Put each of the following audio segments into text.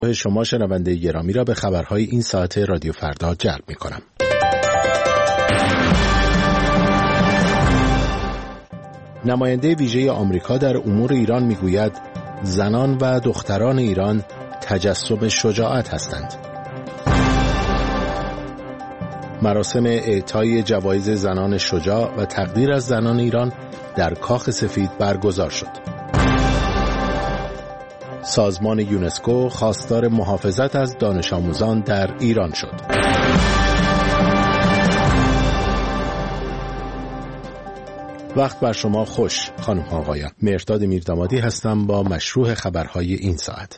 شما شنونده گرامی را به خبرهای این ساعت رادیو فردا جلب می‌کنم. نماینده ویژه آمریکا در امور ایران میگوید زنان و دختران ایران تجسم شجاعت هستند. مراسم اعطای جوایز زنان شجاع و تقدیر از زنان ایران در کاخ سفید برگزار شد. سازمان یونسکو خواستار محافظت از دانش آموزان در ایران شد. وقت بر شما خوش خانم ها آقایان. مهرداد میردامادی هستم با مشروع خبرهای این ساعت.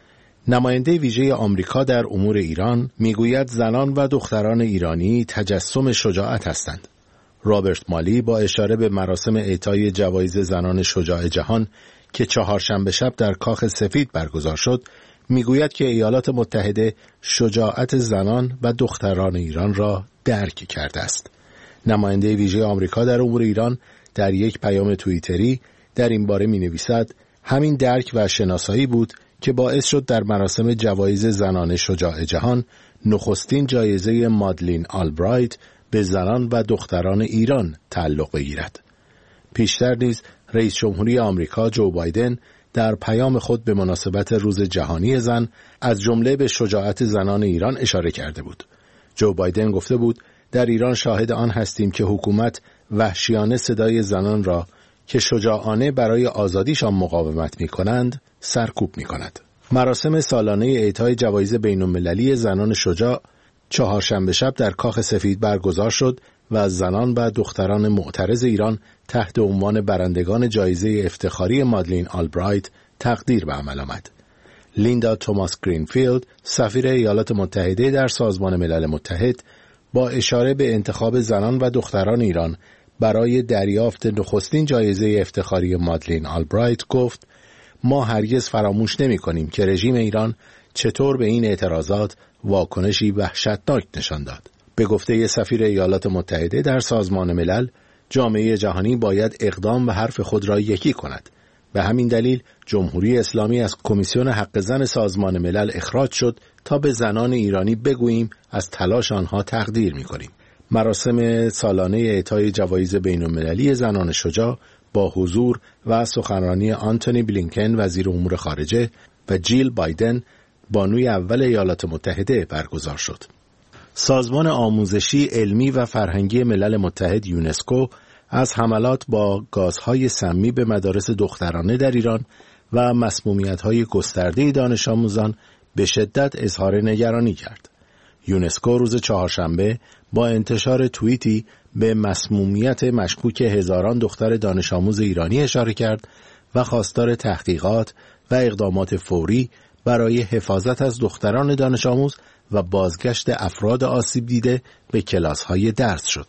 نماینده ویژه آمریکا در امور ایران میگوید زنان و دختران ایرانی تجسم شجاعت هستند. رابرت مالی با اشاره به مراسم اعطای جوایز زنان شجاع جهان که چهارشنبه شب در کاخ سفید برگزار شد، میگوید که ایالات متحده شجاعت زنان و دختران ایران را درک کرده است. نماینده ویژه آمریکا در امور ایران در یک پیام توییتری در این باره می‌نویسد همین درک و شناسایی بود که باعث شد در مراسم جوایز زنان شجاع جهان نخستین جایزه مادلین آلبرایت به زنان و دختران ایران تعلق بگیرد. پیشتر نیز رئیس جمهوری آمریکا جو بایدن در پیام خود به مناسبت روز جهانی زن از جمله به شجاعت زنان ایران اشاره کرده بود. جو بایدن گفته بود در ایران شاهد آن هستیم که حکومت وحشیانه صدای زنان را که شجاعانه برای آزادیشان مقاومت می‌کنند سرکوب می‌کند. مراسم سالانه اعطای جوایز بین‌المللی زنان شجاع چهارشنبه شب در کاخ سفید برگزار شد و از زنان و دختران معترض ایران تحت عنوان برندگان جایزه افتخاری مادلین آلبرایت تقدیر به عمل آمد. لیندا توماس گرینفیلد، سفیر ایالات متحده در سازمان ملل متحد، با اشاره به انتخاب زنان و دختران ایران برای دریافت نخستین جایزه افتخاری مادلین آلبرایت گفت: ما هرگز فراموش نمی‌کنیم که رژیم ایران چطور به این اعتراضات واکنشی وحشتناک نشان داد. به گفته سفیر ایالات متحده در سازمان ملل، جامعه جهانی باید اقدام و حرف خود را یکی کند. به همین دلیل جمهوری اسلامی از کمیسیون حق زن سازمان ملل اخراج شد تا به زنان ایرانی بگوییم از تلاش آنها تقدیر می‌کنیم. مراسم سالانه اعطای جوایز بین‌المللی زنان شجاع با حضور و سخنرانی آنتونی بلینکن وزیر امور خارجه و جیل بایدن بانوی اول ایالات متحده برگزار شد. سازمان آموزشی علمی و فرهنگی ملل متحد یونسکو از حملات با گازهای سمی به مدارس دخترانه در ایران و مسمومیت‌های گسترده دانش آموزان به شدت اظهار نگرانی کرد. یونسکو روز چهارشنبه با انتشار توییتی به مسمومیت مشکوک هزاران دختر دانش آموز ایرانی اشاره کرد و خواستار تحقیقات و اقدامات فوری برای حفاظت از دختران دانش آموز و بازگشت افراد آسیب دیده به کلاس‌های درس شد.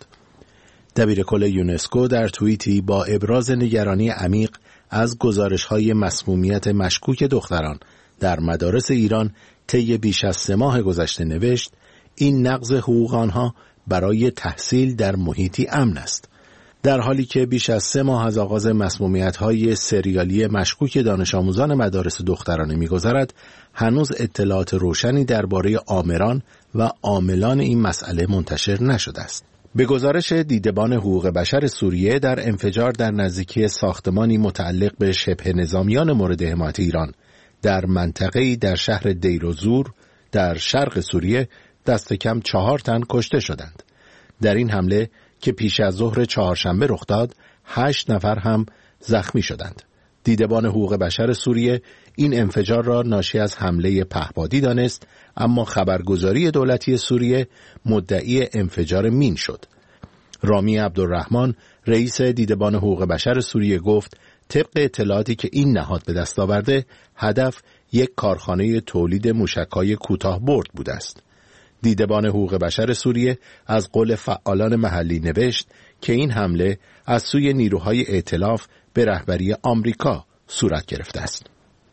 دبیرکل یونسکو در توییتی با ابراز نگرانی عمیق از گزارش‌های مسمومیت مشکوک دختران در مدارس ایران طی بیش از 3 ماه گذشته نوشت: این نقض حقوق آنها برای تحصیل در محیطی امن است. در حالی که بیش از 3 ماه از آغاز مسمومیت‌های سریالی مشکوک دانش آموزان مدارس دخترانه می‌گذرد، هنوز اطلاعات روشنی درباره آمران و عاملان این مسئله منتشر نشده است. به گزارش دیدبان حقوق بشر سوریه، در انفجار در نزدیکی ساختمانی متعلق به شبه نظامیان مورد حمایت ایران در منطقه‌ای در شهر دیرزور در شرق سوریه دست کم 4 تن کشته شدند. در این حمله که پیش از ظهر چهارشنبه رخ داد، 8 نفر هم زخمی شدند. دیدبان حقوق بشر سوریه این انفجار را ناشی از حمله پهپادی دانست، اما خبرگزاری دولتی سوریه مدعی انفجار مین شد. رامی عبدالرحمن، رئیس دیدبان حقوق بشر سوریه گفت طبق اطلاعاتی که این نهاد به دست آورده، هدف یک کارخانه تولید موشک‌های کوتاه برد بوده است. دیدبان حقوق بشر سوریه از قول فعالان محلی نوشت که این حمله از سوی نیروهای ائتلاف به رهبری آمریکا صورت گرفته است.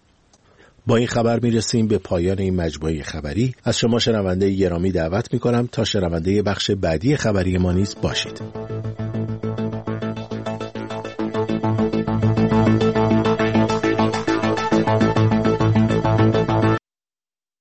با این خبر میرسیم به پایان این مجموعه خبری. از شما شنونده گرامی دعوت میکنم تا شنونده بخش بعدی خبری ما نیز باشید.